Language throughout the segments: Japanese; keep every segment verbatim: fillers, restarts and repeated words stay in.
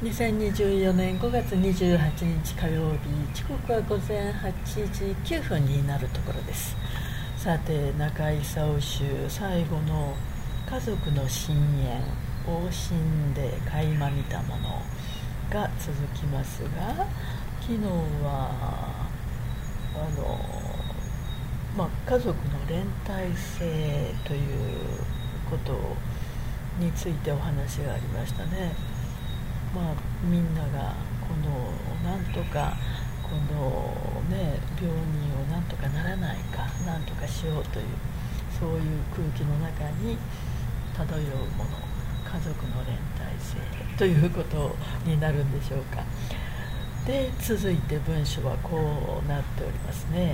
にせんにじゅうよねんごがつにじゅうはちにち火曜日、時刻はごぜんはちじきゅうふんになるところです。さて、中井竿州最後の家族の深淵、往診で垣間見たものが続きますが、昨日はあの、まあ、家族の連帯性ということについてお話がありましたね。まあ、みんながこのなんとかこの、ね、病人をなんとかならないか、なんとかしようという、そういう空気の中に漂うもの、家族の連帯性ということになるんでしょうか。で、続いて文章はこうなっておりますね。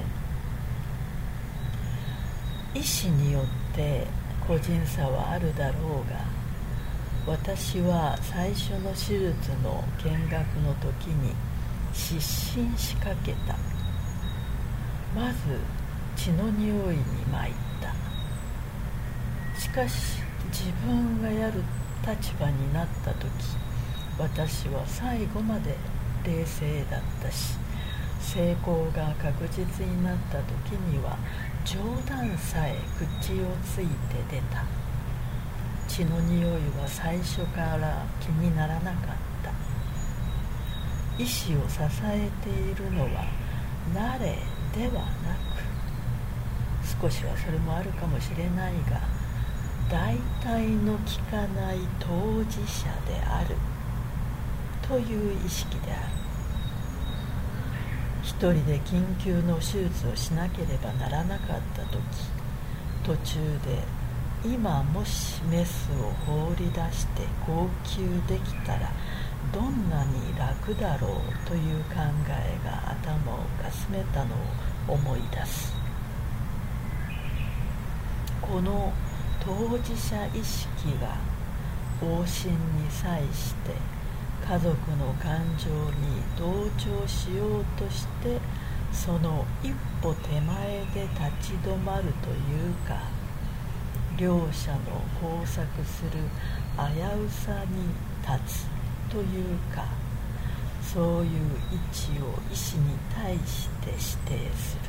医師によって個人差はあるだろうが、私は最初の手術の見学の時に失神しかけた。まず血の匂いに参った。しかし自分がやる立場になった時、私は最後まで冷静だったし、成功が確実になった時には冗談さえ口をついて出た。血の匂いは最初から気にならなかった。医師を支えているのは慣れではなく、少しはそれもあるかもしれないが、大体の効かない当事者であるという意識である。一人で緊急の手術をしなければならなかった時、途中で今もしメスを放り出して号泣できたらどんなに楽だろうという考えが頭をかすめたのを思い出す。この当事者意識が往診に際して家族の感情に同調しようとして、その一歩手前で立ち止まるというか、両者の交錯する危うさに立つというか、そういう位置を医師に対して指定す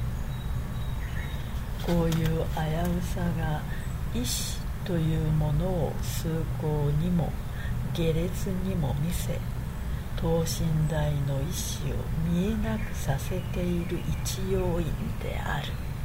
る。こういう危うさが医師というものを崇高にも下劣にも見せ、等身大の医師を見えなくさせている一要因である。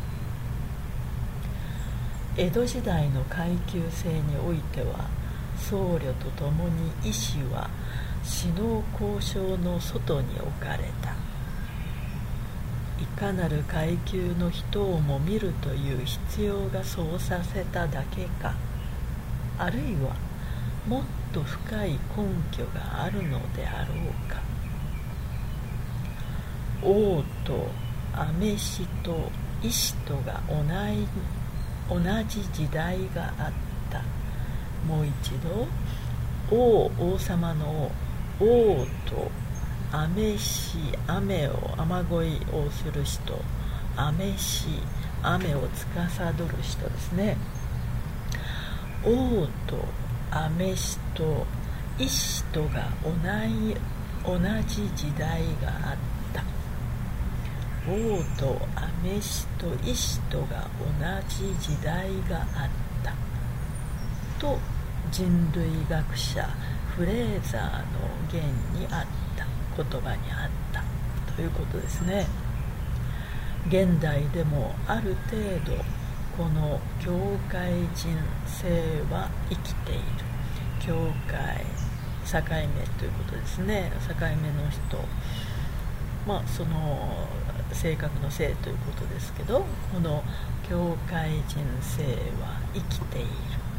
江戸時代の階級制においては、僧侶とともに医師は死の交渉の外に置かれた。いかなる階級の人をも見るという必要がそうさせただけか、あるいはもっと深い根拠があるのであろうか。王と尼子と医師とが同い同じ時代があった。もう一度、王、王様の王と尼子、雨を雨乞いをする人、尼子、雨を司る人ですね。王と尼子と医師とが同じ、同じ時代があった。王と尼子と医師とが同じ時代があったと、人類学者フレーザーの言にあった、言葉にあったということですね。現代でもある程度この境界人性は生きている。境界、境目ということですね。境目の人、まあその性格の性ということですけど、この境界人性は生きている。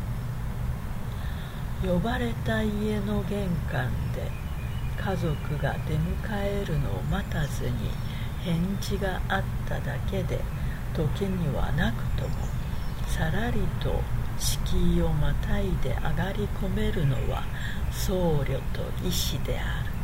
呼ばれた家の玄関で家族が出迎えるのを待たずに返事があっただけで、時にはなくともさらりと敷居をまたいで上がり込めるのは僧侶と医師である。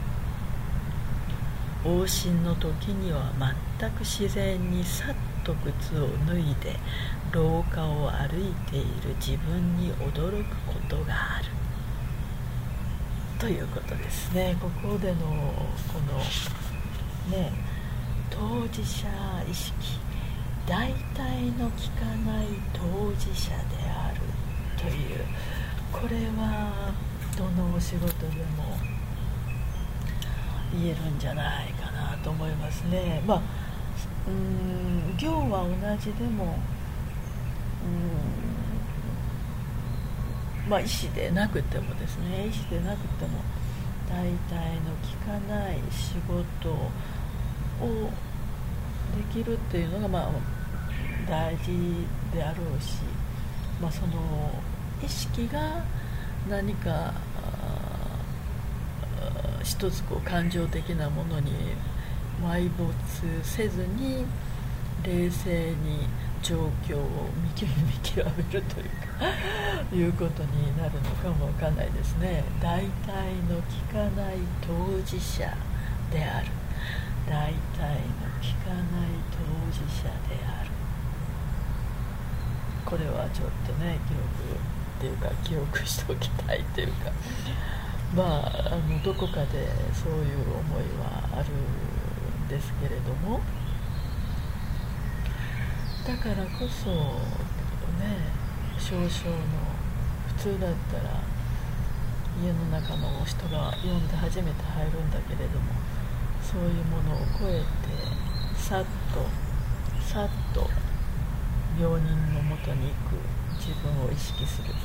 往診の時には全く自然にさっと靴を脱いで廊下を歩いている自分に驚くことがある。 ということですね。ここでのこのね当事者意識、代替の効かない当事者であるという、これはどのお仕事でも言えるんじゃないかなと思いますね。まあうーん行は同じでも、うーんまあ意思でなくてもですね、意思でなくても代替の効かない仕事をできるっていうのがまあ大事であろうし、まあ、その意識が何か一つこう感情的なものに埋没せずに冷静に状況を見極めるというかいうことになるのかもわかんないですね。代替の効かない当事者である、代替の効かない当事者である、これはちょっとね記録っていうか記憶しておきたいというか、まあ、あのどこかでそういう思いはあるんですけれども、だからこそね、少々の普通だったら家の中の人が読んで初めて入るんだけれども、そういうものを超えてさっとさっと病人のもとに行く自分を意識すると、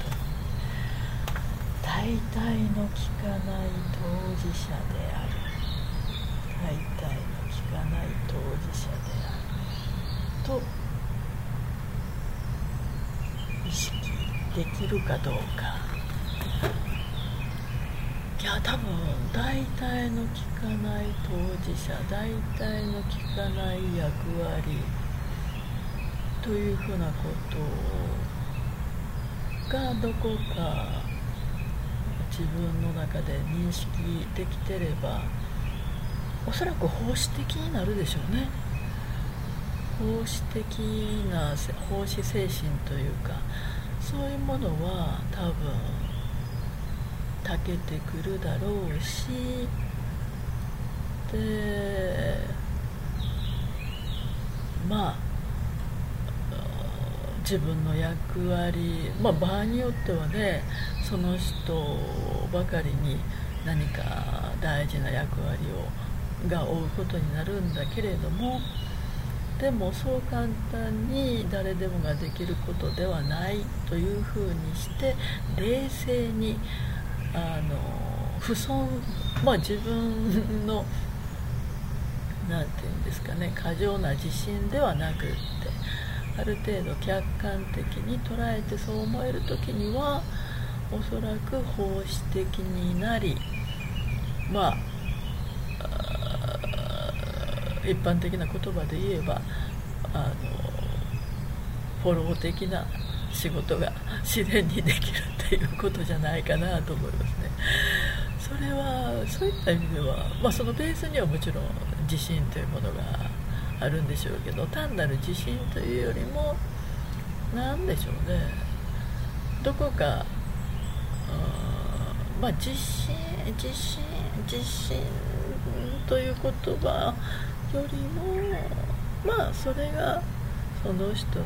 代替の効かない当事者である、代替の効かない当事者であると意識できるかどうか。いや多分代替の効かない当事者、代替の効かない役割というふうなことがどこか自分の中で認識できてれば、おそらく奉仕的になるでしょうね。奉仕的な奉仕精神というか、そういうものは多分長けてくるだろうし、でまあ自分の役割、まあ、場合によってはね、その人ばかりに何か大事な役割をが負うことになるんだけれども、でもそう簡単に誰でもができることではないというふうにして、冷静にあの不損、まあ、自分のなんていうんですかね、過剰な自信ではなくって、ある程度客観的に捉えてそう思えるときには、おそらく奉仕的になり、まあ一般的な言葉で言えばあのフォロー的な仕事が自然にできるっていうことじゃないかなと思いますね。それはそういった意味では、まあ、そのベースにはもちろん自信というものがあるんでしょうけど、単なる自信というよりも何でしょうね、どこかまあ自信自信自信という言葉よりも、まあそれがその人の、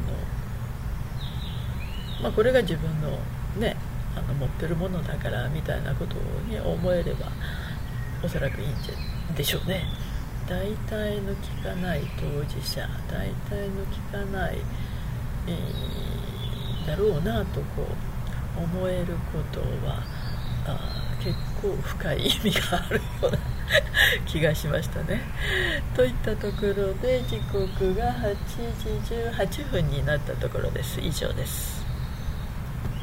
まあこれが自分のね、あの持ってるものだからみたいなことに思えればおそらくいいんじゃでしょうね。代替の効かない当事者、代替の効かない、えー、だろうなとこう思えることはあ結構深い意味があるような気がしましたね。といったところで時刻がはちじじゅうはっぷんになったところです。以上です。